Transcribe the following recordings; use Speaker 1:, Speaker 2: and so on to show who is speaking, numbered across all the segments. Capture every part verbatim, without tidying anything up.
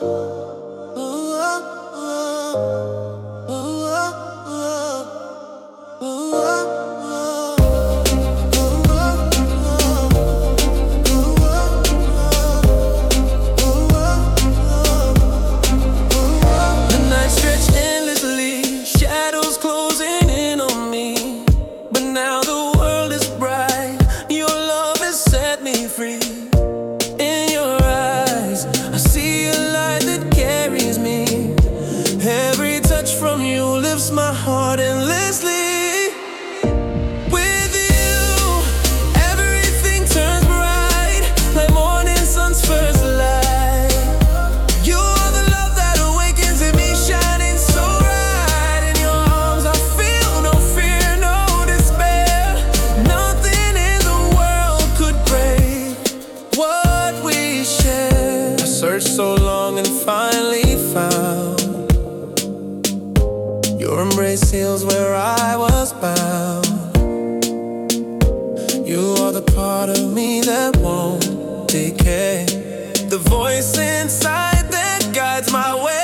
Speaker 1: My heart endlessly. With you, everything turns bright, like morning sun's first light. You are the love that awakens in me, shining so bright. In your arms I feel no fear, no despair. Nothing in the world could break what we share. I searched so long and finally found your embrace heals where I was bound. You are the part of me that won't decay, the voice inside that guides my way.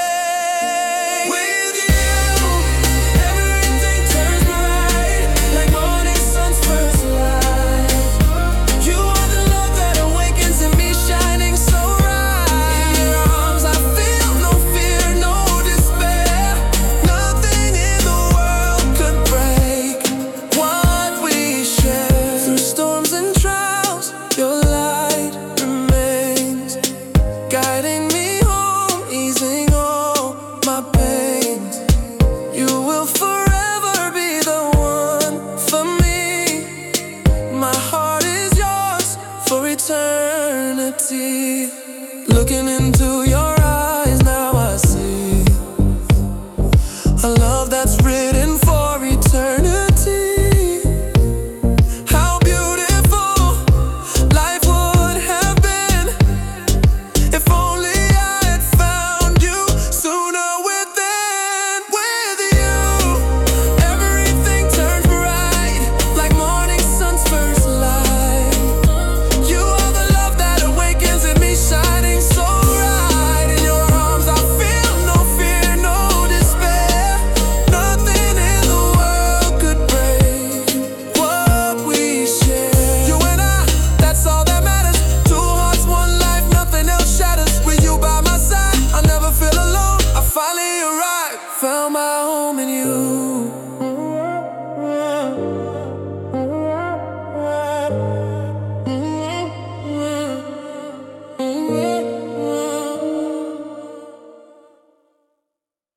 Speaker 1: With you, everything turns bright, like morning sun's first light. You are the love that awakens in me, shining so bright. In your arms I feel no fear, no despair. Nothing in the world could break what we share. Through storms and trials, your light remains, guiding me home, easing all my pains. You will forever be the one for me. My heart is yours for eternity. Looking in